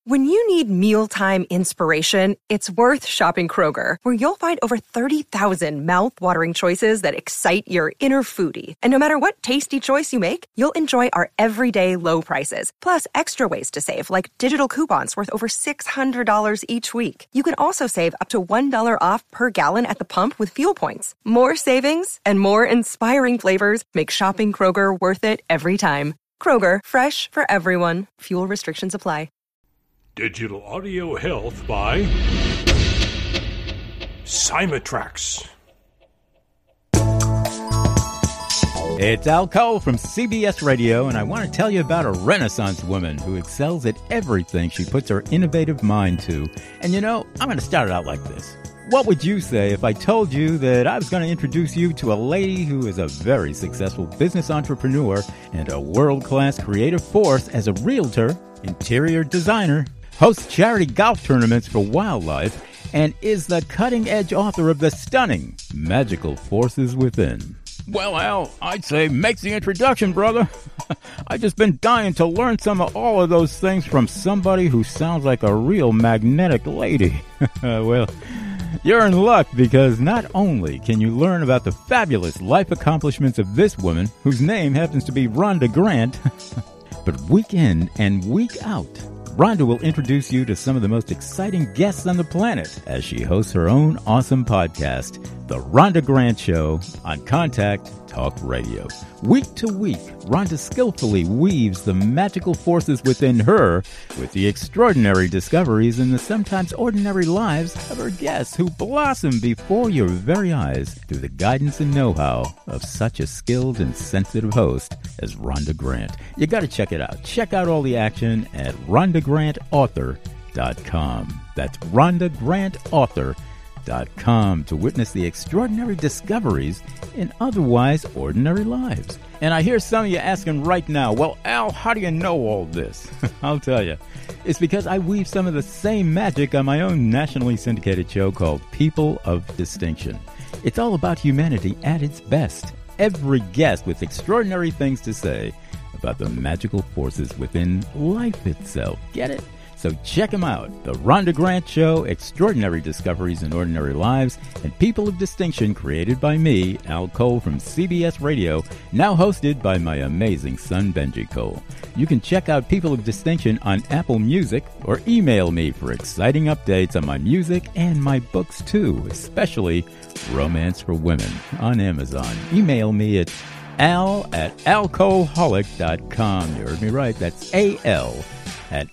When you need mealtime inspiration, it's worth shopping Kroger, where you'll find over 30,000 mouth-watering choices that excite your inner foodie. And no matter what tasty choice you make, you'll enjoy our everyday low prices, plus extra ways to save, like digital coupons worth over $600 each week. You can also save up to $1 off per gallon at the pump with fuel points. More savings and more inspiring flavors make shopping Kroger worth it every time. Kroger, fresh for everyone. Fuel restrictions apply. Digital Audio Health by Symatrax. It's Al Cole from CBS Radio, and I want to tell you about a Renaissance woman who excels at everything she puts her innovative mind to. And you know, I'm going to start it out like this. What would you say if I told you that I was going to introduce you to a lady who is a very successful business entrepreneur and a world-class creative force as a realtor, interior designer, hosts charity golf tournaments for wildlife, and is the cutting-edge author of the stunning Magical Forces Within? Well, Al, I'd say make the introduction, brother. I've just been dying to learn some of all of those things from somebody who sounds like a real magnetic lady. Well, you're in luck, because not only can you learn about the fabulous life accomplishments of this woman, whose name happens to be Rhonda Grant, but week in and week out, Rhonda will introduce you to some of the most exciting guests on the planet as she hosts her own awesome podcast, The Rhonda Grant Show, on Contact Talk Radio. Week to week, Rhonda skillfully weaves the magical forces within her with the extraordinary discoveries in the sometimes ordinary lives of her guests, who blossom before your very eyes through the guidance and know-how of such a skilled and sensitive host as Rhonda Grant. You got to check it out. Check out all the action at RhondaGrantAuthor.com. That's RhondaGrantAuthor.com to witness the extraordinary discoveries in otherwise ordinary lives. And I hear some of you asking right now, well, Al, how do you know all this? I'll tell you. It's because I weave some of the same magic on my own nationally syndicated show called People of Distinction. It's all about humanity at its best. Every guest with extraordinary things to say about the magical forces within life itself. Get it? So check them out. The Rhonda Grant Show, Extraordinary Discoveries in Ordinary Lives, and People of Distinction, created by me, Al Cole from CBS Radio, now hosted by my amazing son, Benji Cole. You can check out People of Distinction on Apple Music, or email me for exciting updates on my music and my books too, especially Romance for Women on Amazon. Email me at al@alcoholic.com. You heard me right. That's AL at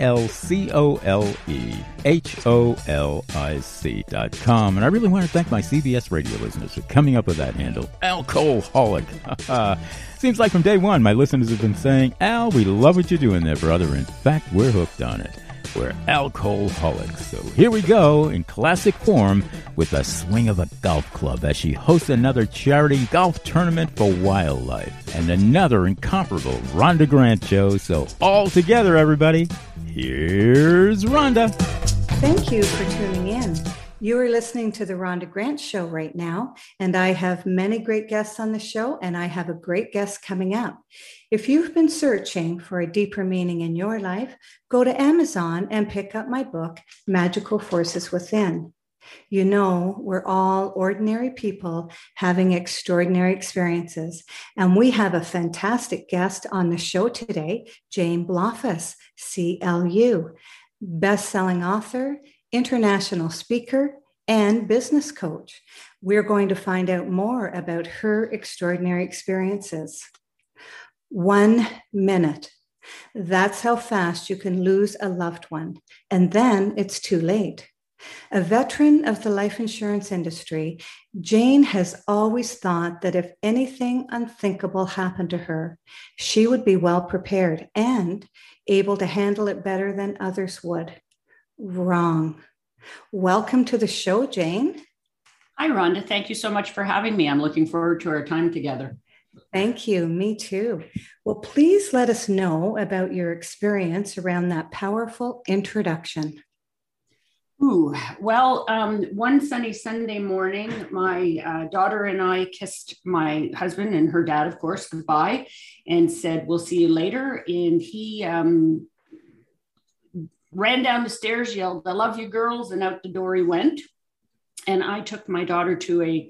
ALCOLEHOLIC.com. And I really want to thank my CBS radio listeners for coming up with that handle, Alcoholic. Seems like from day one, my listeners have been saying, Al, we love what you're doing there, brother. In fact, we're hooked on it. We're alcoholics. So here we go in classic form with the swing of a golf club as she hosts another charity golf tournament for wildlife and another incomparable Rhonda Grant show. So all together, everybody, here's Rhonda. Thank you for tuning in. You are listening to the Rhonda Grant Show right now, and I have many great guests on the show, and I have a great guest coming up. If you've been searching for a deeper meaning in your life, go to Amazon and pick up my book, Magical Forces Within. You know, we're all ordinary people having extraordinary experiences, and we have a fantastic guest on the show today, Jane Blofeld, CLU, best-selling author, international speaker, and business coach. We're going to find out more about her extraordinary experiences. 1 minute. That's how fast you can lose a loved one, and then it's too late. A veteran of the life insurance industry, Jane has always thought that if anything unthinkable happened to her, she would be well prepared and able to handle it better than others would. Wrong. Welcome to the show, Jane. Hi, Rhonda. Thank you so much for having me. I'm looking forward to our time together. Thank you. Me too. Well, please let us know about your experience around that powerful introduction. One sunny Sunday morning, my daughter and I kissed my husband and her dad, of course, goodbye and said, we'll see you later. And he ran down the stairs, yelled, "I love you, girls," and out the door he went. And I took my daughter to a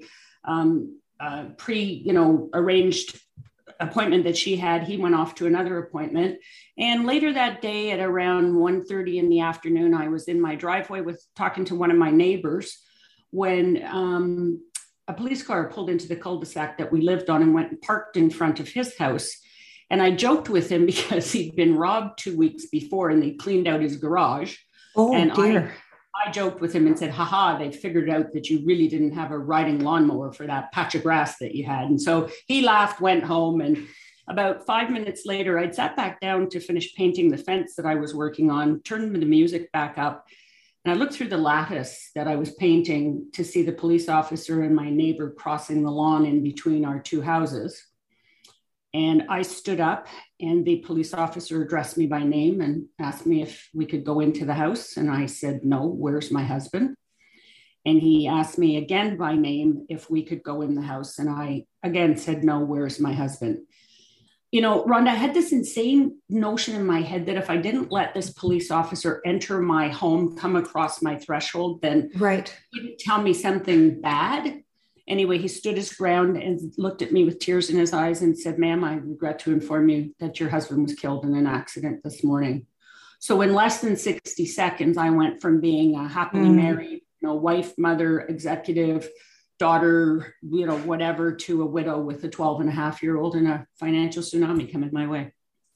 arranged appointment that she had. He went off to another appointment. And later that day at around 1:30 in the afternoon, I was in my driveway talking to one of my neighbors when a police car pulled into the cul-de-sac that we lived on and went and parked in front of his house. And I joked with him because he'd been robbed 2 weeks before and they cleaned out his garage. Oh, and dear. I joked with him and said, haha, they figured out that you really didn't have a riding lawnmower for that patch of grass that you had. And so he laughed, went home. And about 5 minutes later, I'd sat back down to finish painting the fence that I was working on, turned the music back up. And I looked through the lattice that I was painting to see the police officer and my neighbor crossing the lawn in between our two houses. And I stood up and the police officer addressed me by name and asked me if we could go into the house. And I said, no, where's my husband? And he asked me again by name if we could go in the house. And I again said, no, where's my husband? You know, Rhonda, I had this insane notion in my head that if I didn't let this police officer enter my home, come across my threshold, then he would tell me something bad. Anyway, he stood his ground and looked at me with tears in his eyes and said, ma'am, I regret to inform you that your husband was killed in an accident this morning. So in less than 60 seconds, I went from being a happily married, wife, mother, executive, daughter, whatever, to a widow with a 12-and-a-half-year-old and a financial tsunami coming my way.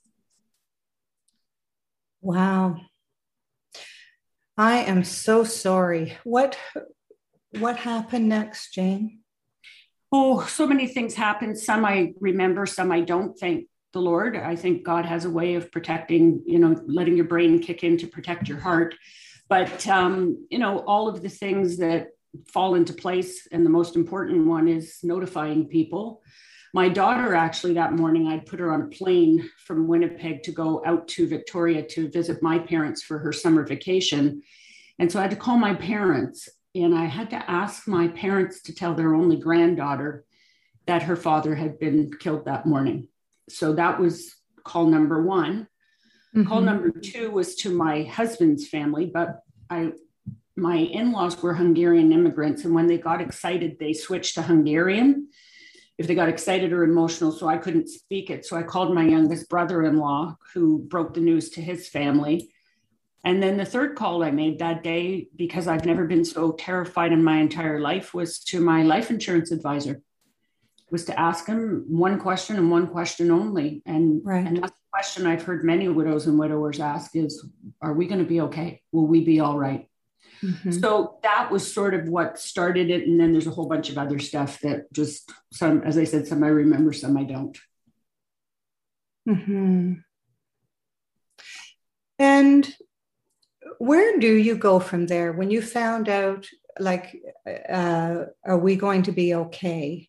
Wow. I am so sorry. What happened next, Jane? Oh, so many things happened. Some I remember, some I don't. Thank the Lord. I think God has a way of protecting, letting your brain kick in to protect your heart. But, all of the things that fall into place. And the most important one is notifying people. My daughter, actually, that morning, I'd put her on a plane from Winnipeg to go out to Victoria to visit my parents for her summer vacation. And so I had to call my parents. And I had to ask my parents to tell their only granddaughter that her father had been killed that morning. So that was call number one. Mm-hmm. Call number two was to my husband's family, but my in-laws were Hungarian immigrants. And when they got excited, they switched to Hungarian if they got excited or emotional. So I couldn't speak it. So I called my youngest brother-in-law, who broke the news to his family. And then the third call I made that day, because I've never been so terrified in my entire life, was to my life insurance advisor, was to ask him one question and one question only. And that's the question I've heard many widows and widowers ask is, are we going to be okay? Will we be all right? Mm-hmm. So that was sort of what started it. And then there's a whole bunch of other stuff that just some, as I said, some I remember, some I don't. Mm-hmm. And where do you go from there when you found out, are we going to be okay?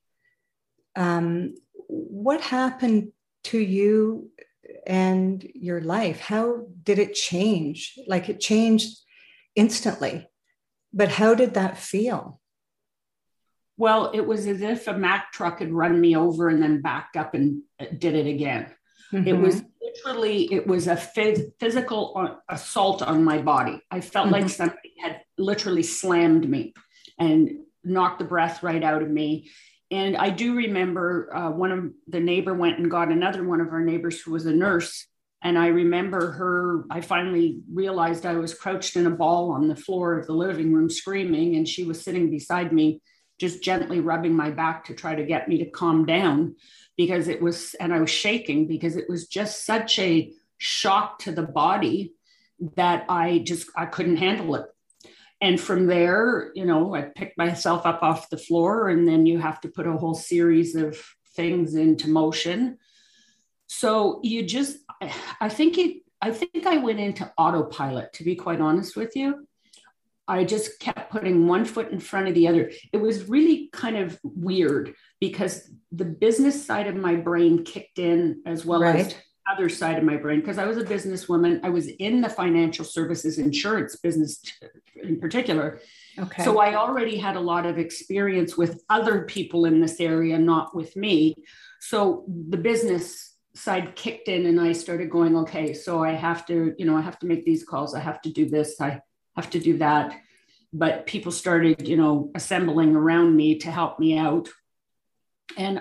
What happened to you and your life? How did it change? It changed instantly, but how did that feel? Well, it was as if a Mack truck had run me over and then backed up and did it again. Mm-hmm. It was a physical assault on my body. I felt like somebody had literally slammed me and knocked the breath right out of me. And I do remember one of the neighbor went and got another one of our neighbors who was a nurse. And I remember I finally realized I was crouched in a ball on the floor of the living room screaming, and she was sitting beside me, just gently rubbing my back to try to get me to calm down and I was shaking because it was just such a shock to the body that I couldn't handle it. And from there, I picked myself up off the floor, and then you have to put a whole series of things into motion. So I think I went into autopilot, to be quite honest with you. I just kept putting one foot in front of the other. It was really kind of weird because the business side of my brain kicked in as well as the other side of my brain, because I was a businesswoman. I was in the financial services insurance business in particular. Okay. So I already had a lot of experience with other people in this area, not with me. So the business side kicked in and I started going, okay, so I have to make these calls. I have to do this. I have to do that. But people started, assembling around me to help me out. And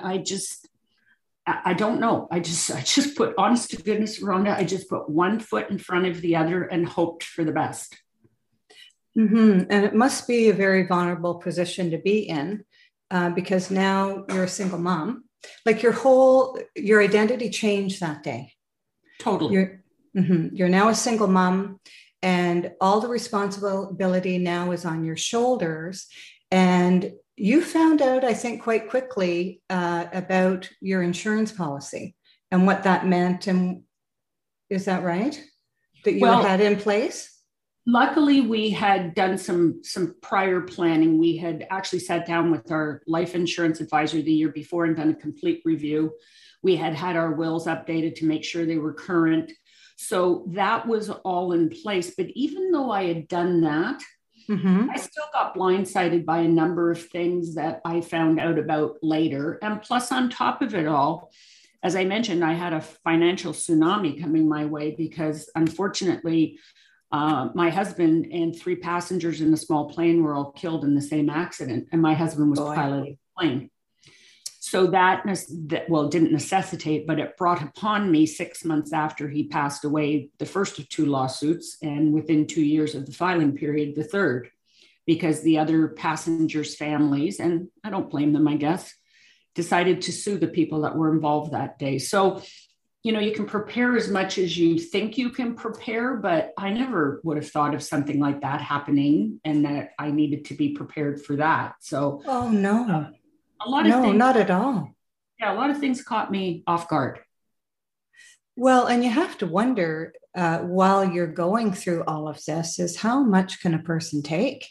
I don't know. I just put, honest to goodness, Rhonda, I just put one foot in front of the other and hoped for the best. Mm-hmm. And it must be a very vulnerable position to be in, because now you're a single mom. Like your identity changed that day. Totally. You're now a single mom, and all the responsibility now is on your shoulders. And you found out, I think, quite quickly about your insurance policy and what that meant. And is that right? That you had in place? Luckily, we had done some prior planning. We had actually sat down with our life insurance advisor the year before and done a complete review. We had our wills updated to make sure they were current. So that was all in place. But even though I had done that, I still got blindsided by a number of things that I found out about later. And plus, on top of it all, as I mentioned, I had a financial tsunami coming my way because, unfortunately, my husband and 3 passengers in a small plane were all killed in the same accident. And my husband was piloting the plane. So that didn't necessitate, but it brought upon me 6 months after he passed away, the first of 2 lawsuits. And within 2 years of the filing period, the third, because the other passengers' families, and I don't blame them, I guess, decided to sue the people that were involved that day. So you can prepare as much as you think you can prepare, but I never would have thought of something like that happening and that I needed to be prepared for that. So, oh, no, not at all. Yeah, a lot of things caught me off guard. Well, and you have to wonder while you're going through all of this is how much can a person take?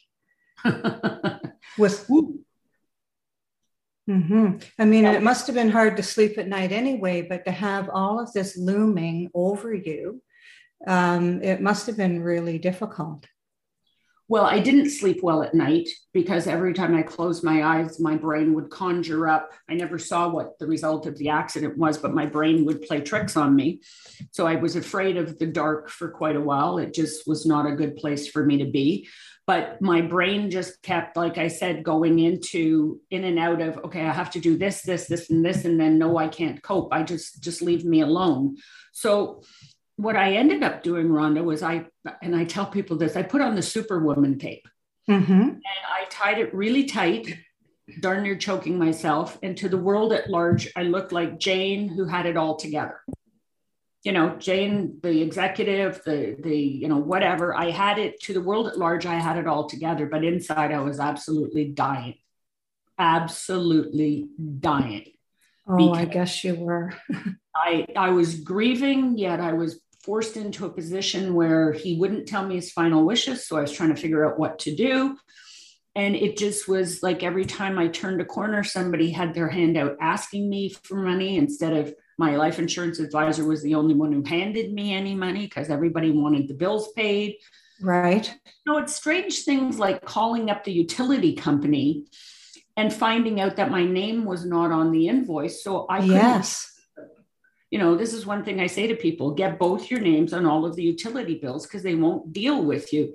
I mean, it must have been hard to sleep at night anyway, but to have all of this looming over you, it must have been really difficult. Well, I didn't sleep well at night because every time I closed my eyes, my brain would conjure up. I never saw what the result of the accident was, but my brain would play tricks on me. So I was afraid of the dark for quite a while. It just was not a good place for me to be. But my brain just kept, like I said, going in and out of, okay, I have to do this, and this, and then no, I can't cope. I just leave me alone. So what I ended up doing, Rhonda, was I tell people this, I put on the Superwoman tape and I tied it really tight, darn near choking myself. And to the world at large, I looked like Jane, who had it all together. Jane, the executive, the whatever, I had it to the world at large. I had it all together, but inside I was absolutely dying. Absolutely dying. Oh, I guess you were. I was grieving, yet I was forced into a position where he wouldn't tell me his final wishes. So I was trying to figure out what to do. And it just was like every time I turned a corner, somebody had their hand out asking me for money instead of my life insurance advisor was the only one who handed me any money because everybody wanted the bills paid. Right. It's strange things like calling up the utility company and finding out that my name was not on the invoice. So I couldn't, this is one thing I say to people, get both your names on all of the utility bills because they won't deal with you.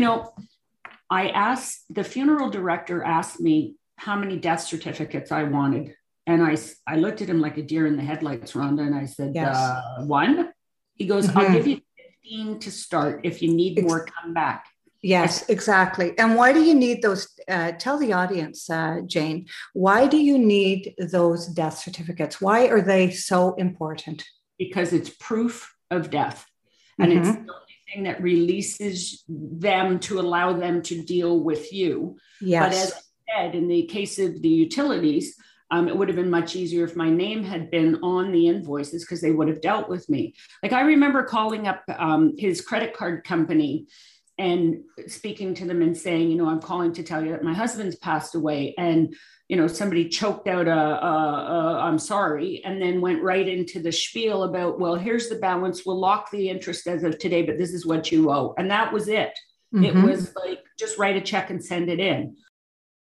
The funeral director asked me how many death certificates I wanted. And I looked at him like a deer in the headlights, Rhonda, and I said, yes. 1? He goes, I'll give you 15 to start. If you need more, come back. Yes, exactly. And why do you need those? Tell the audience, Jane, why do you need those death certificates? Why are they so important? Because it's proof of death. And it's the only thing that releases them to allow them to deal with you. Yes. But as I said, in the case of the utilities, it would have been much easier if my name had been on the invoices because they would have dealt with me. Like I remember calling up his credit card company and speaking to them and saying, I'm calling to tell you that my husband's passed away. And, somebody choked out I'm sorry, and then went right into the spiel about, well, here's the balance. We'll lock the interest as of today, but this is what you owe. And that was it. It was like, just write a check and send it in.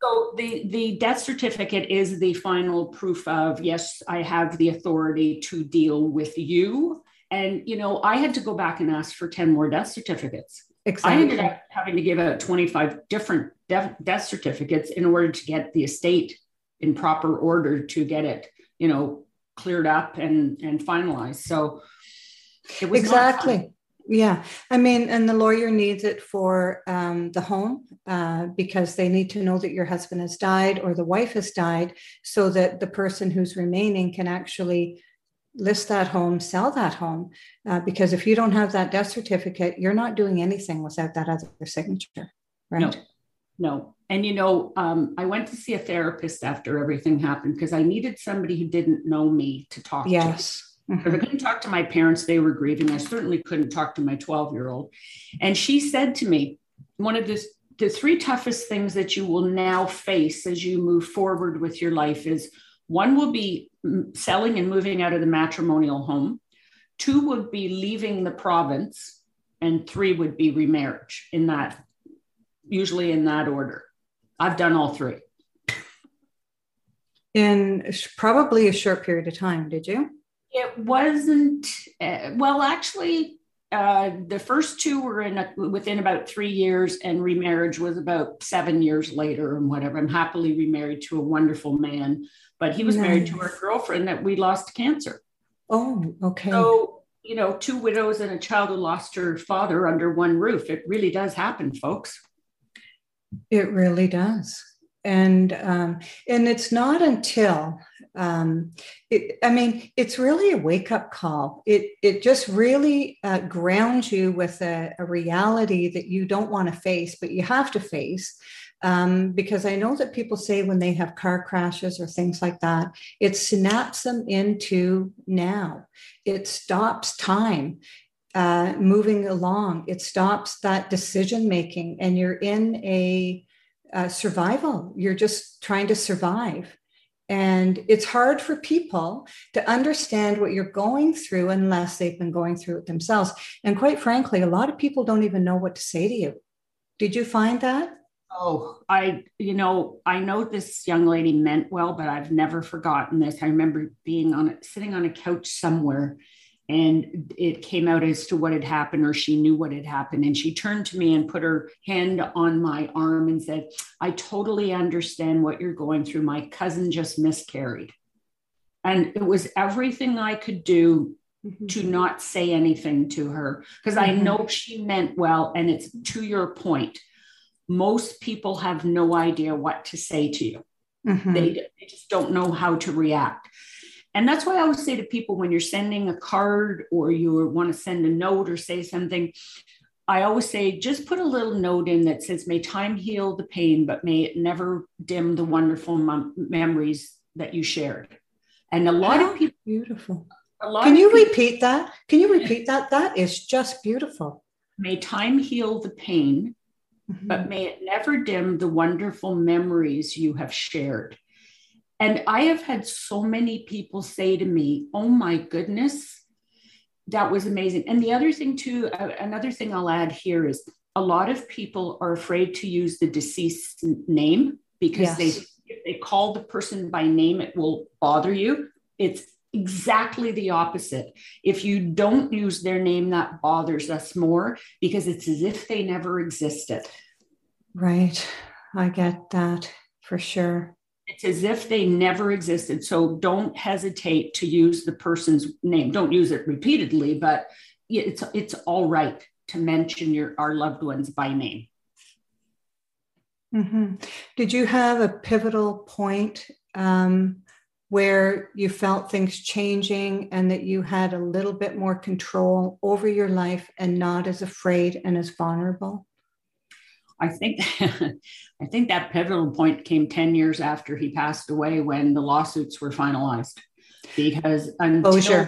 So the death certificate is the final proof of, yes, I have the authority to deal with you. And, I had to go back and ask for 10 more death certificates. Exactly. I ended up having to give out 25 different death certificates in order to get the estate in proper order to get it, cleared up and finalized. So it was exactly. Yeah. I mean, and the lawyer needs it for the home because they need to know that your husband has died or the wife has died so that the person who's remaining can actually list that home, sell that home. Because if you don't have that death certificate, you're not doing anything without that other signature, right? No. And, I went to see a therapist after everything happened because I needed somebody who didn't know me to talk to. Yes. Because I couldn't talk to my parents. They were grieving. I certainly couldn't talk to my 12-year-old. And she said to me, one of the three toughest things that you will now face as you move forward with your life is, one will be selling and moving out of the matrimonial home. 2 would be leaving the province. And 3 would be remarriage, usually in that order. I've done all 3. In probably a short period of time, did you? It wasn't, actually, the first 2 were within about 3 years, and remarriage was about 7 years later and whatever. I'm happily remarried to a wonderful man, but he was married to our girlfriend that we lost to cancer. Oh, okay. So, 2 widows and a child who lost her father under one roof. It really does happen, folks. It really does. And it's not until, it's really a wake-up call. It just really grounds you with a reality that you don't want to face, but you have to face. Because I know that people say when they have car crashes or things like that, it snaps them into now. It stops time moving along. It stops that decision making, and you're in a survival. You're just trying to survive. And it's hard for people to understand what you're going through unless they've been going through it themselves. And quite frankly, a lot of people don't even know what to say to you. Did you find that? Oh, I know this young lady meant well, but I've never forgotten this. I remember sitting on a couch somewhere, and it came out as to what had happened, or she knew what had happened. And she turned to me and put her hand on my arm and said, "I totally understand what you're going through. My cousin just miscarried." And it was everything I could do to not say anything to her, because I know she meant well. And it's to your point. Most people have no idea what to say to you. They just don't know how to react. And that's why I always say to people, when you're sending a card or you want to send a note or say something, I always say, just put a little note in that says, "May time heal the pain, but may it never dim the wonderful memories that you shared." And a lot of people. Beautiful. Can you repeat that? Can you repeat that? That is just beautiful. May time heal the pain, but may it never dim the wonderful memories you have shared. And I have had so many people say to me, "Oh my goodness, that was amazing." And the other thing too, another thing I'll add here is, a lot of people are afraid to use the deceased name because if they call the person by name, it will bother you. It's exactly the opposite. If you don't use their name, that bothers us more, because it's as if they never existed. Right. I get that for sure. It's as if they never existed. So don't hesitate to use the person's name. Don't use it repeatedly, but it's all right to mention our loved ones by name. Did you have a pivotal point where you felt things changing and that you had a little bit more control over your life and not as afraid and as vulnerable? I think that pivotal point came 10 years after he passed away, when the lawsuits were finalized, because until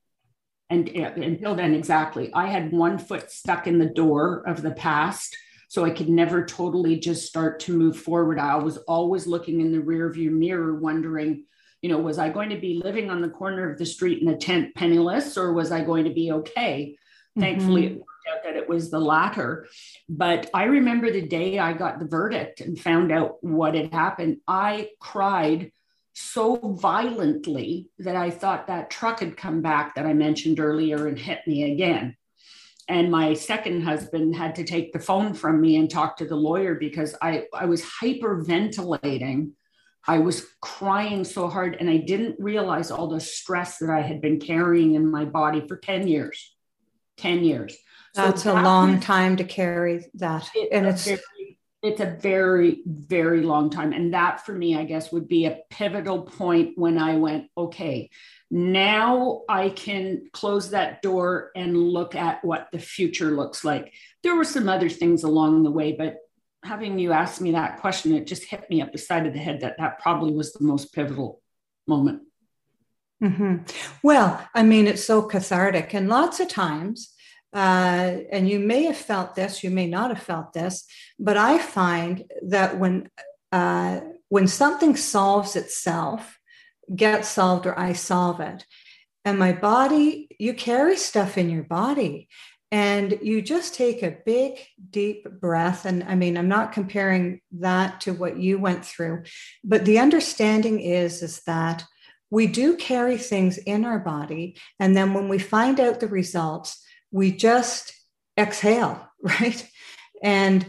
then, exactly, I had one foot stuck in the door of the past, so I could never totally just start to move forward. I was always looking in the rearview mirror, wondering, was I going to be living on the corner of the street in a tent penniless, or was I going to be okay? Thankfully, it worked out that it was the latter. But I remember the day I got the verdict and found out what had happened. I cried so violently that I thought that truck had come back that I mentioned earlier and hit me again. And my second husband had to take the phone from me and talk to the lawyer because I was hyperventilating. I was crying so hard, and I didn't realize all the stress that I had been carrying in my body for 10 years. 10 years. That's a long time to carry that. And it's a very, very long time. And that for me, I guess, would be a pivotal point when I went, okay, now I can close that door and look at what the future looks like. There were some other things along the way, but having you ask me that question, it just hit me up the side of the head that probably was the most pivotal moment. Mm-hmm. Well, I mean, it's so cathartic, and lots of times, and you may have felt this, you may not have felt this, but I find that when something solves itself, gets solved, or I solve it, and my body, you carry stuff in your body, and you just take a big, deep breath. And I mean, I'm not comparing that to what you went through, but the understanding is that we do carry things in our body. And then when we find out the results, we just exhale, right? And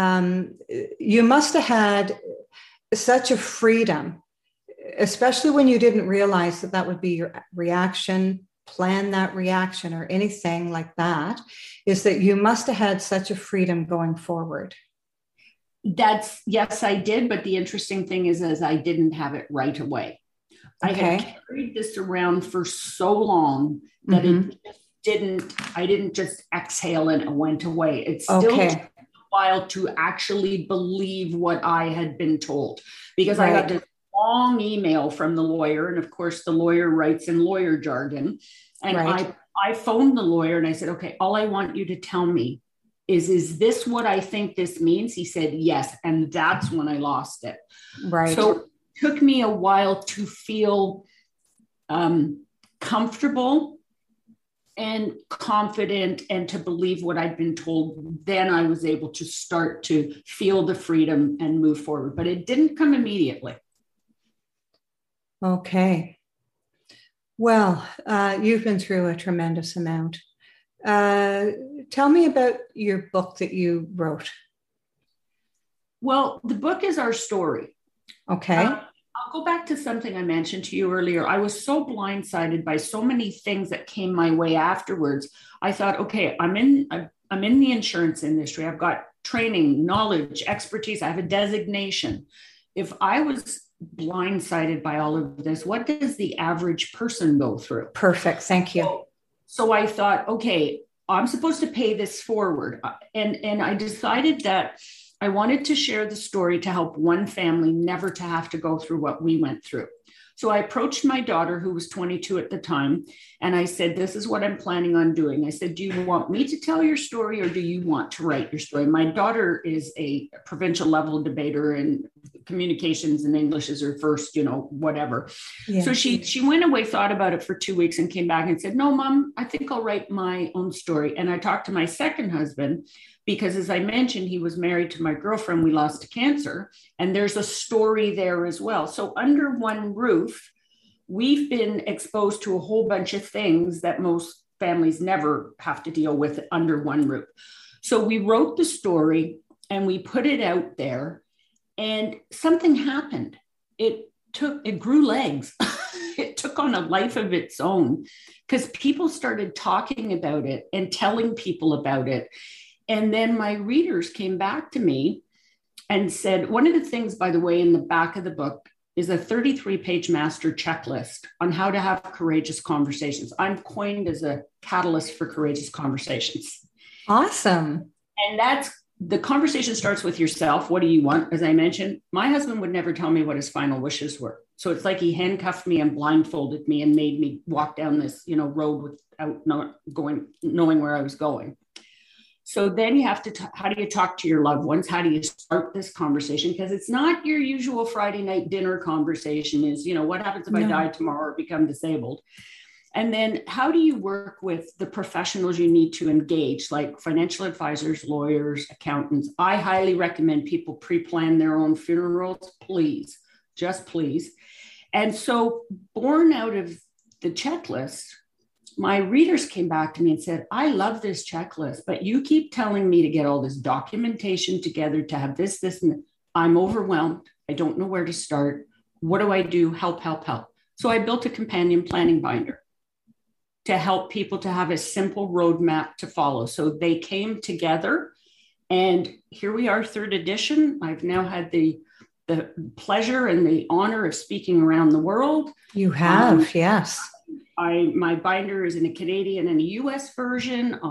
you must have had such a freedom, especially when you didn't realize that would be your reaction, plan that reaction, or anything like that, is that you must have had such a freedom going forward. Yes, I did. But the interesting thing is I didn't have it right away. Okay. I had carried this around for so long that I didn't just exhale and it went away. It still took a while to actually believe what I had been told, because I got this long email from the lawyer. And of course, the lawyer writes in lawyer jargon. And I phoned the lawyer and I said, okay, all I want you to tell me is this what I think this means? He said, yes. And that's when I lost it. Right. So it took me a while to feel comfortable and confident and to believe what I'd been told. Then I was able to start to feel the freedom and move forward, but it didn't come immediately. Okay. Well, you've been through a tremendous amount. Tell me about your book that you wrote. Well, the book is our story. Okay. I'll go back to something I mentioned to you earlier. I was so blindsided by so many things that came my way afterwards. I thought, okay, I'm in the insurance industry. I've got training, knowledge, expertise. I have a designation. If I was blindsided by all of this, what does the average person go through? Perfect. Thank you. So I thought, okay, I'm supposed to pay this forward. And I decided that I wanted to share the story to help one family never to have to go through what we went through. So I approached my daughter, who was 22 at the time, and I said, this is what I'm planning on doing. I said, do you want me to tell your story, or do you want to write your story? My daughter is a provincial level debater, and communications and English is her first, whatever. Yeah. So she went away, thought about it for 2 weeks, and came back and said, no, Mom, I think I'll write my own story. And I talked to my second husband, because as I mentioned, he was married to my girlfriend we lost to cancer. And there's a story there as well. So under one roof, we've been exposed to a whole bunch of things that most families never have to deal with under one roof. So we wrote the story and we put it out there, and something happened. It grew legs. It took on a life of its own, because people started talking about it and telling people about it. And then my readers came back to me and said, one of the things, by the way, in the back of the book is a 33-page master checklist on how to have courageous conversations. I'm coined as a catalyst for courageous conversations. Awesome. And the conversation starts with yourself. What do you want? As I mentioned, my husband would never tell me what his final wishes were. So it's like he handcuffed me and blindfolded me and made me walk down this, road without knowing where I was going. So then you have to, how do you talk to your loved ones? How do you start this conversation? Because it's not your usual Friday night dinner conversation is, what happens if I die tomorrow or become disabled? And then how do you work with the professionals you need to engage, like financial advisors, lawyers, accountants? I highly recommend people pre-plan their own funerals, please, just please. And so born out of the checklist, my readers came back to me and said, I love this checklist, but you keep telling me to get all this documentation together to have this, and I'm overwhelmed. I don't know where to start. What do I do? Help, help, help. So I built a companion planning binder to help people to have a simple roadmap to follow. So they came together, and here we are, third edition. I've now had the pleasure and the honor of speaking around the world. You have, yes. My binder is in a Canadian and a US version.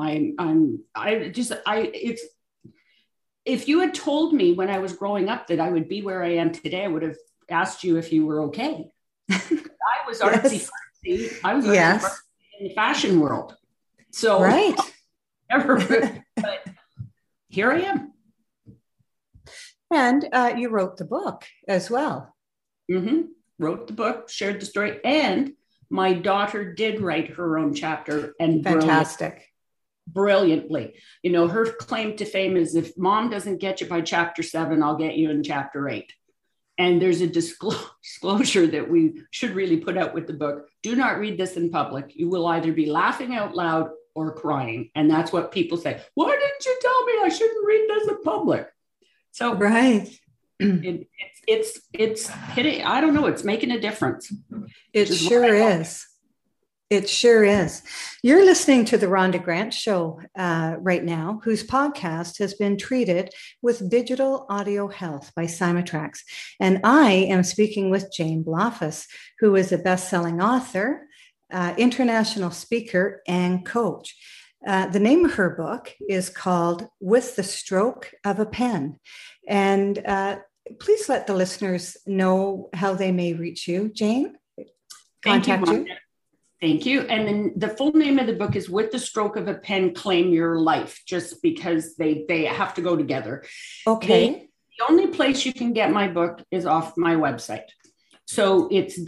If you had told me when I was growing up that I would be where I am today, I would have asked you if you were okay. I was artsy. Yes. I was artsy in the fashion world. So right. But here I am. And you wrote the book as well. Mm-hmm. Wrote the book, shared the story, and my daughter did write her own chapter, and fantastic. Brilliantly. You know, her claim to fame is, if mom doesn't get you by chapter 7, I'll get you in chapter 8. And there's a disclosure that we should really put out with the book. Do not read this in public. You will either be laughing out loud or crying. And that's what people say. Why didn't you tell me I shouldn't read this in public? So right. It's hitting, I don't know, it's making a difference. It sure is. It sure is. You're listening to the Rhonda Grant Show right now, whose podcast has been treated with digital audio health by Symatrax. And I am speaking with Jane Blofeld, who is a best-selling author, international speaker, and coach. The name of her book is called With the Stroke of a Pen. And please let the listeners know how they may reach you, Jane. Contact you. Thank you. And then the full name of the book is With the Stroke of a Pen, Claim Your Life, just because they have to go together. Okay. The only place you can get my book is off my website. So it's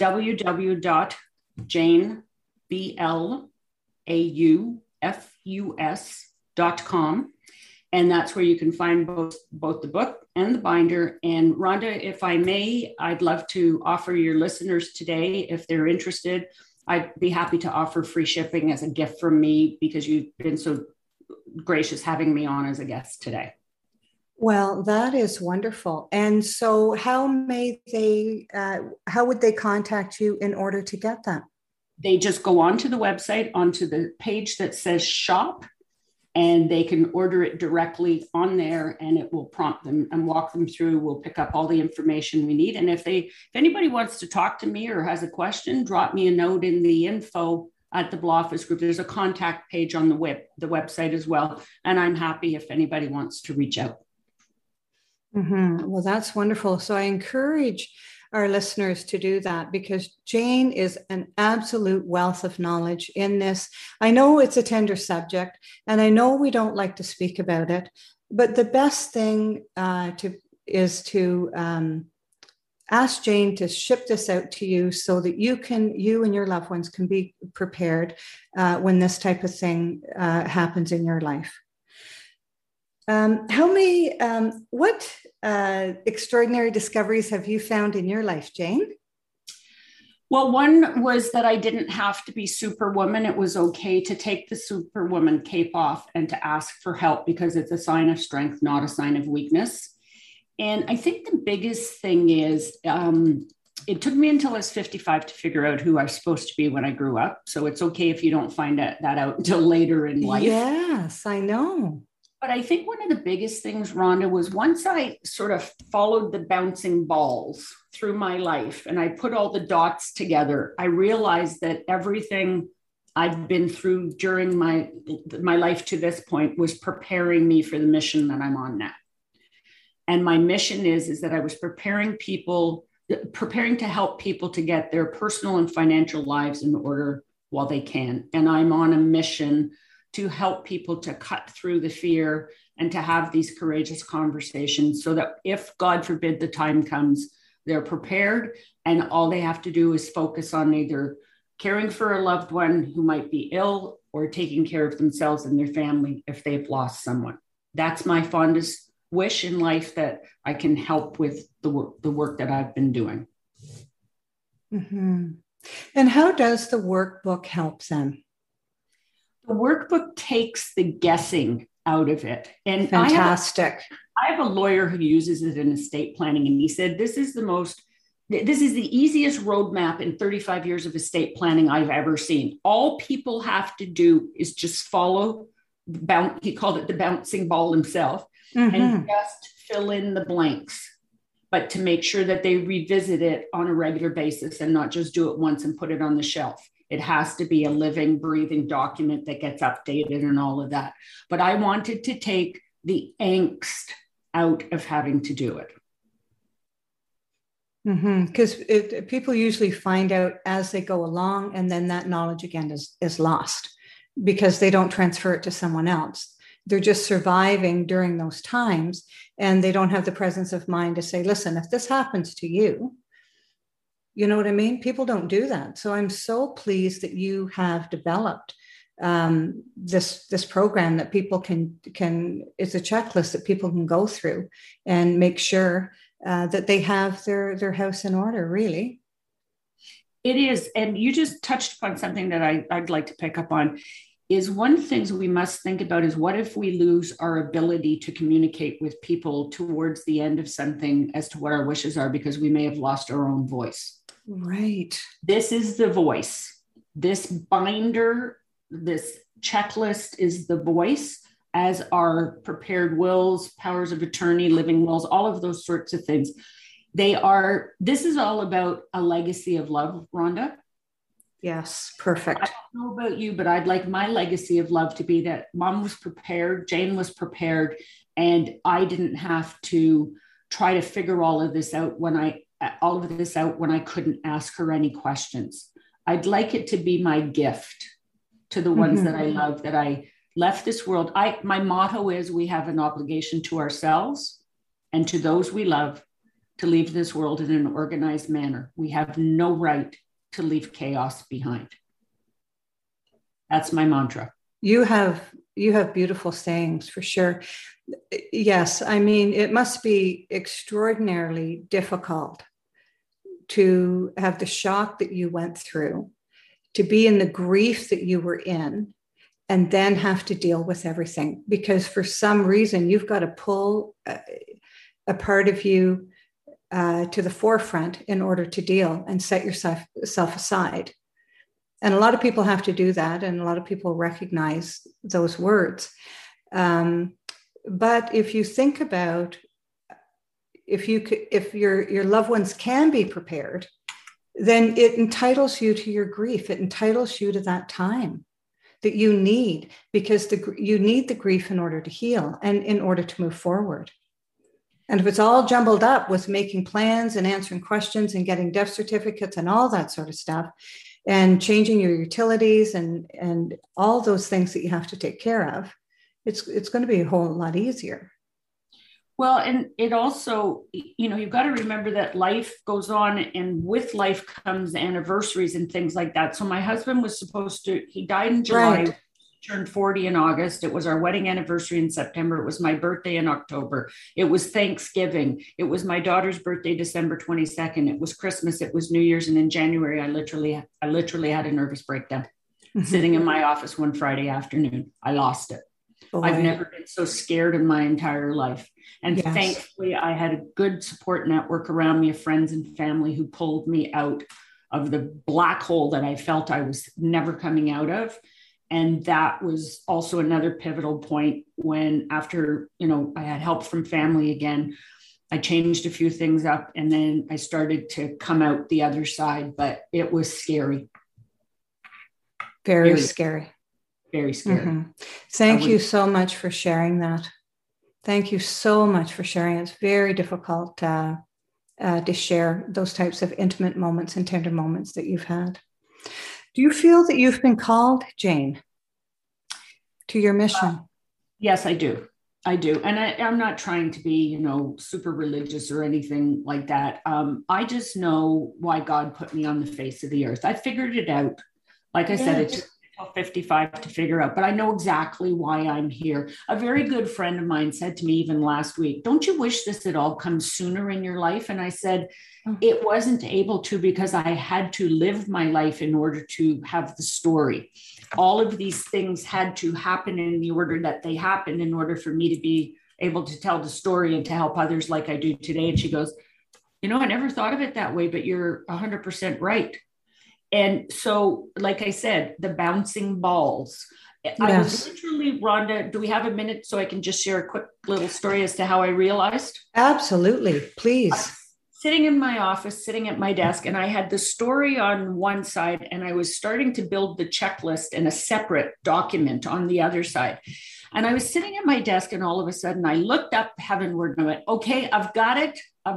www.janeblofus.com. And that's where you can find both the book and the binder. And Rhonda, if I may, I'd love to offer your listeners today, if they're interested, I'd be happy to offer free shipping as a gift from me, because you've been so gracious having me on as a guest today. Well, that is wonderful. And so how would they contact you in order to get that? They just go onto the website, onto the page that says shop, and they can order it directly on there, and it will prompt them and walk them through. We'll pick up all the information we need. And if anybody wants to talk to me or has a question, drop me a note in the info at the Blofeld Group. There's a contact page on the website as well. And I'm happy if anybody wants to reach out. Mm-hmm. Well, that's wonderful. So I encourage our listeners to do that, because Jane is an absolute wealth of knowledge in this. I know it's a tender subject, and I know we don't like to speak about it, but the best thing is to ask Jane to ship this out to you so that you and your loved ones can be prepared when this type of thing happens in your life. What extraordinary discoveries have you found in your life, Jane? Well, one was that I didn't have to be Superwoman. It was okay to take the Superwoman cape off and to ask for help, because it's a sign of strength, not a sign of weakness. And I think the biggest thing is it took me until I was 55 to figure out who I was supposed to be when I grew up. So it's okay if you don't find that out until later in life. Yes, I know. But I think one of the biggest things, Rhonda, was once I sort of followed the bouncing balls through my life and I put all the dots together, I realized that everything I've been through during my life to this point was preparing me for the mission that I'm on now. And my mission is that I was preparing to help people to get their personal and financial lives in order while they can. And I'm on a mission to help people to cut through the fear and to have these courageous conversations so that if, God forbid, the time comes, they're prepared, and all they have to do is focus on either caring for a loved one who might be ill, or taking care of themselves and their family if they've lost someone. That's my fondest wish in life, that I can help with the work that I've been doing. Mm-hmm. And how does the workbook help them? The workbook takes the guessing out of it. And fantastic. I have a lawyer who uses it in estate planning, and he said, this is the easiest roadmap in 35 years of estate planning I've ever seen. All people have to do is just follow he called it the bouncing ball himself, and just fill in the blanks, but to make sure that they revisit it on a regular basis and not just do it once and put it on the shelf. It has to be a living, breathing document that gets updated and all of that. But I wanted to take the angst out of having to do it. Because people usually find out as they go along, and then that knowledge again is lost because they don't transfer it to someone else. They're just surviving during those times, and they don't have the presence of mind to say, listen, if this happens to you, you know what I mean? People don't do that. So I'm so pleased that you have developed this program that people can it's a checklist that people can go through and make sure that they have their house in order, really. It is. And you just touched upon something that I'd like to pick up on. Is one of the things we must think about is, what if we lose our ability to communicate with people towards the end of something as to what our wishes are, because we may have lost our own voice. Right. This is the voice. This binder, this checklist is the voice, as are prepared wills, powers of attorney, living wills, all of those sorts of things. This is all about a legacy of love, Rhonda. Yes, perfect. I don't know about you, but I'd like my legacy of love to be that Mom was prepared, Jane was prepared, and I didn't have to try to figure all of this out when I couldn't ask her any questions. I'd like it to be my gift to the ones that I love, that I left this world. My motto is, we have an obligation to ourselves and to those we love to leave this world in an organized manner. We have no right to leave chaos behind. That's my mantra. You have beautiful sayings, for sure. Yes, I mean, it must be extraordinarily difficult to have the shock that you went through, to be in the grief that you were in, and then have to deal with everything, because for some reason you've got to pull a part of you to the forefront in order to deal and set yourself aside. And a lot of people have to do that, and a lot of people recognize those words. But if you think about, if your loved ones can be prepared, then it entitles you to your grief. It entitles you to that time that you need, because you need the grief in order to heal and in order to move forward. And if it's all jumbled up with making plans and answering questions and getting death certificates and all that sort of stuff, and changing your utilities and all those things that you have to take care of, it's going to be a whole lot easier. Well, and it also, you've got to remember that life goes on, and with life comes anniversaries and things like that. So my husband was he died in July. Right. Turned 40 in August. It was our wedding anniversary in September. It was my birthday in October. It was Thanksgiving. It was my daughter's birthday, December 22nd. It was Christmas. It was New Year's. And in January, I literally had a nervous breakdown sitting in my office one Friday afternoon. I lost it. Oh, I've never been so scared in my entire life. And yes, thankfully, I had a good support network around me of friends and family who pulled me out of the black hole that I felt I was never coming out of. And that was also another pivotal point when, after, I had help from family again, I changed a few things up, and then I started to come out the other side, but it was scary. Very scary. Very scary. Mm-hmm. Thank you so much for sharing that. Thank you so much for sharing. It's very difficult to share those types of intimate moments and tender moments that you've had. Do you feel that you've been called, Jane, to your mission? Yes, I do. I do. And I'm not trying to be, super religious or anything like that. I just know why God put me on the face of the earth. I figured it out Like I said, it took me till 55 to figure out, but I know exactly why I'm here. A very good friend of mine said to me even last week, don't you wish this had all come sooner in your life? And I said, it wasn't able to, because I had to live my life in order to have the story. All of these things had to happen in the order that they happened in order for me to be able to tell the story and to help others like I do today. And she goes, I never thought of it that way, but you're 100% right. And so, like I said, the bouncing balls. Yes. I was literally, Rhonda, do we have a minute so I can just share a quick little story as to how I realized? Absolutely. Please. Sitting in my office, sitting at my desk, and I had the story on one side, and I was starting to build the checklist in a separate document on the other side. And I was sitting at my desk, and all of a sudden I looked up heavenward and I went, okay, I've got it.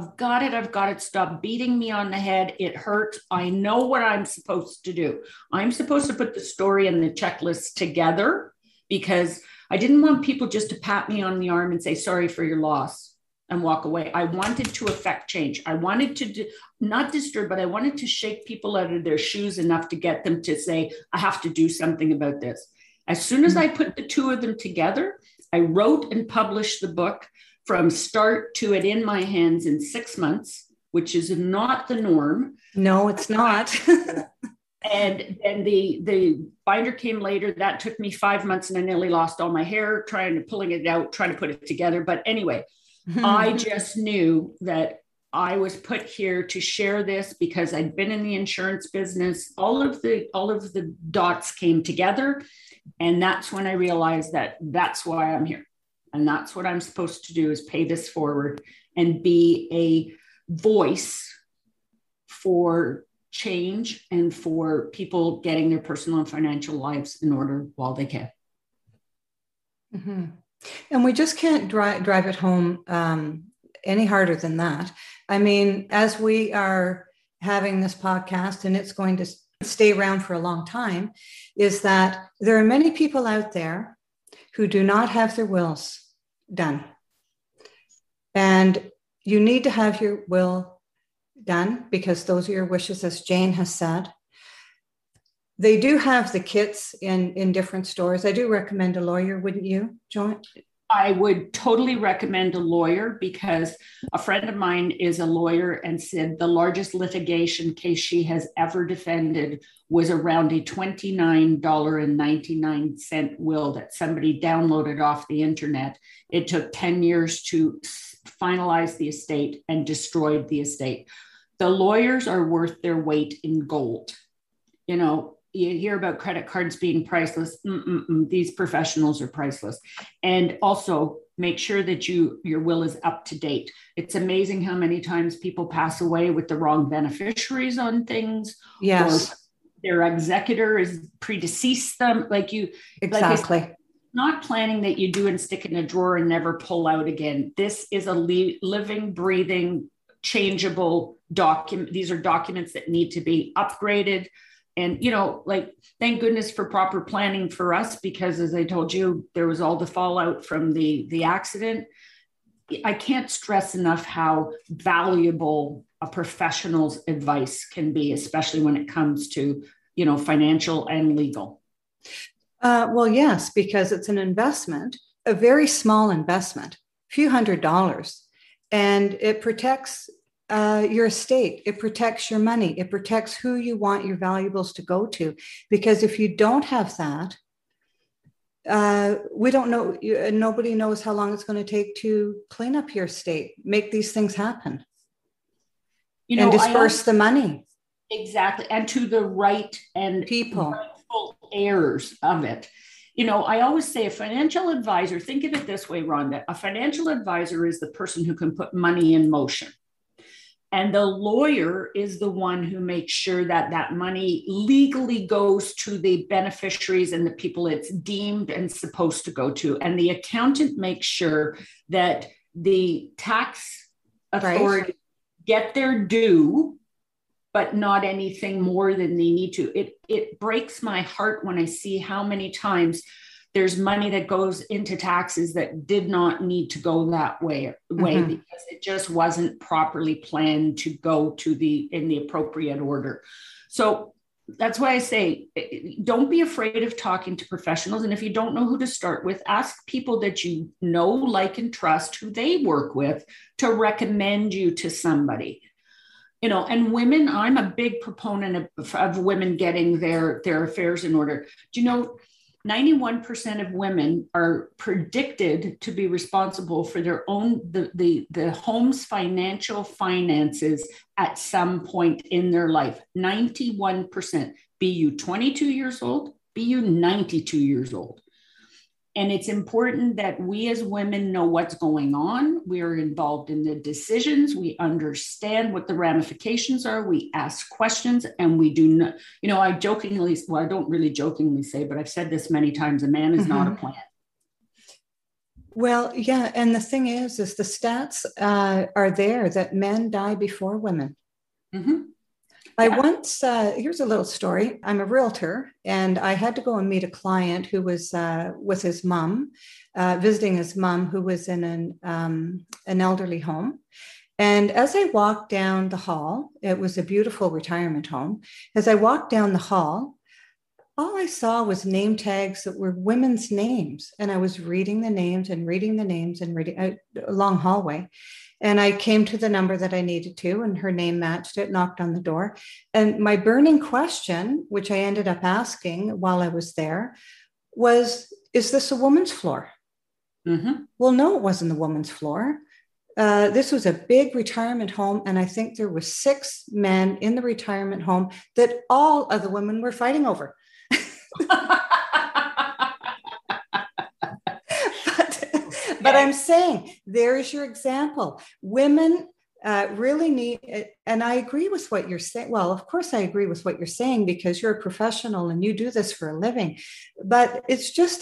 Stop beating me on the head. It hurts. I know what I'm supposed to do. I'm supposed to put the story and the checklist together, because I didn't want people just to pat me on the arm and say, sorry for your loss, and walk away. I wanted to affect change. I wanted to not disturb, but I wanted to shake people out of their shoes enough to get them to say, I have to do something about this. As soon as I put the two of them together, I wrote and published the book from start to it in my hands in 6 months, which is not the norm. No, it's not. And then the binder came later. That took me 5 months, and I nearly lost all my hair pulling it out, trying to put it together. But anyway, I just knew that I was put here to share this because I'd been in the insurance business. All of the dots came together. And that's when I realized that that's why I'm here. And that's what I'm supposed to do, is pay this forward and be a voice for change and for people getting their personal and financial lives in order while they can. Mm-hmm. And we just can't drive it home any harder than that. I mean, as we are having this podcast, and it's going to stay around for a long time, is that there are many people out there who do not have their wills done. And you need to have your will done, because those are your wishes, as Jane has said. They do have the kits in different stores. I do recommend a lawyer, wouldn't you, Joan? I would totally recommend a lawyer, because a friend of mine is a lawyer and said the largest litigation case she has ever defended was around a $29.99 will that somebody downloaded off the internet. It took 10 years to finalize the estate and destroyed the estate. The lawyers are worth their weight in gold. You hear about credit cards being priceless. These professionals are priceless. And also make sure that your will is up to date. It's amazing how many times people pass away with the wrong beneficiaries on things. Yes. Or their executor is predeceased them. Exactly. Like not planning that you do and stick in a drawer and never pull out again. This is a living, breathing, changeable document. These are documents that need to be upgraded. And, thank goodness for proper planning for us, because as I told you, there was all the fallout from the accident. I can't stress enough how valuable a professional's advice can be, especially when it comes to, financial and legal. Well, yes, because it's an investment, a very small investment, a few $100s, and it protects your estate. It protects your money. It protects who you want your valuables to go to. Because if you don't have that, we don't know, nobody knows how long it's going to take to clean up your estate, make these things happen, and disperse the money. Exactly. And to the right and people, rightful heirs of it. I always say a financial advisor, think of it this way, Rhonda, a financial advisor is the person who can put money in motion. And the lawyer is the one who makes sure that that money legally goes to the beneficiaries and the people it's deemed and supposed to go to. And the accountant makes sure that the tax authority get their due, but not anything more than they need to. It breaks my heart when I see how many times there's money that goes into taxes that did not need to go that way because it just wasn't properly planned to go to in the appropriate order. So that's why I say, don't be afraid of talking to professionals. And if you don't know who to start with, ask people that you know, like, and trust who they work with to recommend you to somebody. And women, I'm a big proponent of women getting their affairs in order. Do you know, 91% of women are predicted to be responsible for their own, the home's finances at some point in their life. 91%. Be you 22 years old, be you 92 years old. And it's important that we as women know what's going on. We are involved in the decisions. We understand what the ramifications are. We ask questions, and we do not, I don't really jokingly say, but I've said this many times, a man is not a plant. Well, yeah. And the thing is the stats are there that men die before women. Mm-hmm. I once, here's a little story. I'm a realtor, and I had to go and meet a client who was with his mom, visiting his mom, who was in an elderly home. And as I walked down the hall, it was a beautiful retirement home. As I walked down the hall, all I saw was name tags that were women's names. And I was reading the names and reading a long hallway. And I came to the number that I needed to, and her name matched it, knocked on the door. And my burning question, which I ended up asking while I was there, was, is this a woman's floor? Mm-hmm. Well, no, it wasn't the woman's floor. This was a big retirement home. And I think there were 6 men in the retirement home that all of the women were fighting over. But I'm saying, there's your example. Women really need, and I agree with what you're saying. Well, of course I agree with what you're saying, because you're a professional and you do this for a living. But it's just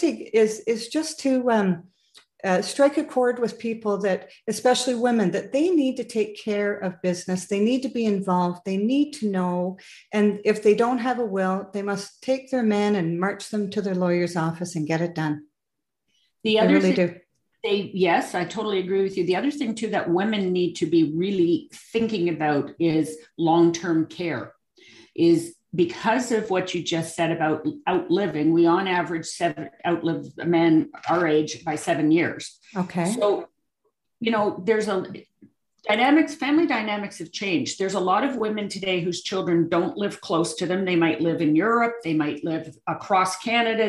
to strike a chord with people that, especially women, that they need to take care of business. They need to be involved. They need to know. And if they don't have a will, they must take their men and march them to their lawyer's office and get it done. The other they really do. Yes, I totally agree with you. The other thing too that women need to be really thinking about is long-term care. Is because of what you just said about outliving, we on average outlive a man our age by 7 years. Okay. So, there's family dynamics have changed. There's a lot of women today whose children don't live close to them. They might live in Europe. They might live across Canada.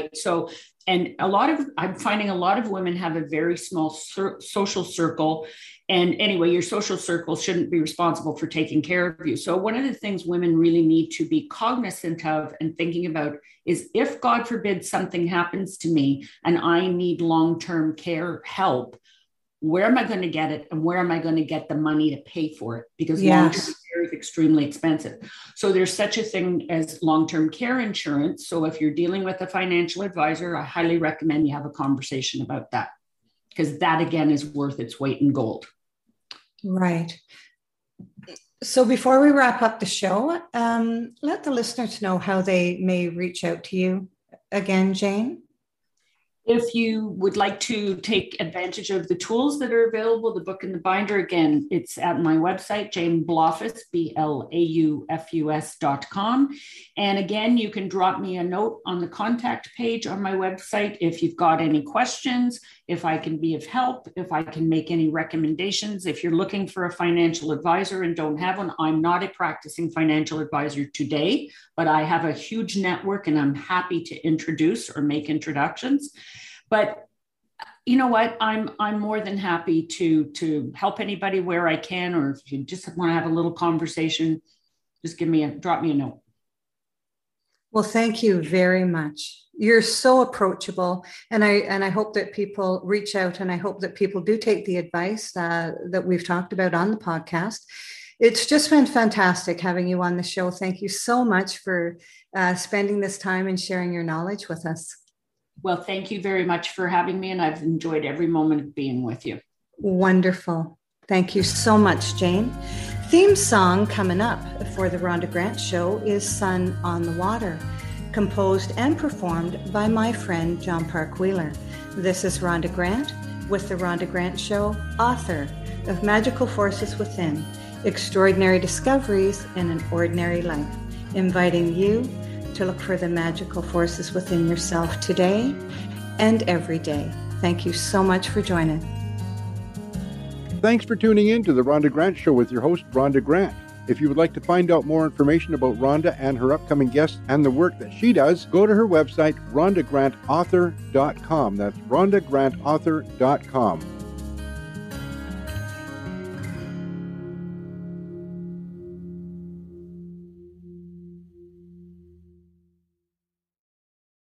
And I'm finding a lot of women have a very small social circle. And anyway, your social circle shouldn't be responsible for taking care of you. So one of the things women really need to be cognizant of and thinking about is, if God forbid something happens to me and I need long-term care help, where am I going to get it? And where am I going to get the money to pay for it? Because long-term care is extremely expensive. So there's such a thing as long-term care insurance. So if you're dealing with a financial advisor, I highly recommend you have a conversation about that, because that again is worth its weight in gold. Right. So before we wrap up the show, let the listeners know how they may reach out to you again, Jane. If you would like to take advantage of the tools that are available, the book and the binder, again, it's at my website, Jane Blaufus, BLAUFUS.com. And again, you can drop me a note on the contact page on my website if you've got any questions, if I can be of help, if I can make any recommendations. If you're looking for a financial advisor and don't have one, I'm not a practicing financial advisor today, but I have a huge network and I'm happy to introduce or make introductions. But you know what? I'm more than happy to help anybody where I can, or if you just want to have a little conversation, just drop me a note. Well, thank you very much. You're so approachable, and I hope that people reach out, and I hope that people do take the advice that we've talked about on the podcast. It's just been fantastic having you on the show. Thank you so much for spending this time and sharing your knowledge with us. Well, thank you very much for having me, and I've enjoyed every moment of being with you. Wonderful. Thank you so much, Jane. Theme song coming up for the Rhonda Grant Show is Sun on the Water, composed and performed by my friend John Park Wheeler. This is Rhonda Grant with the Rhonda Grant Show, author of Magical Forces Within, Extraordinary Discoveries in an Ordinary Life. inviting you to look for the magical forces within yourself today and every day. Thank you so much for joining. Thanks for tuning in to the Rhonda Grant Show with your host, Rhonda Grant. If you would like to find out more information about Rhonda and her upcoming guests and the work that she does, go to her website, rhondagrantauthor.com. That's rhondagrantauthor.com.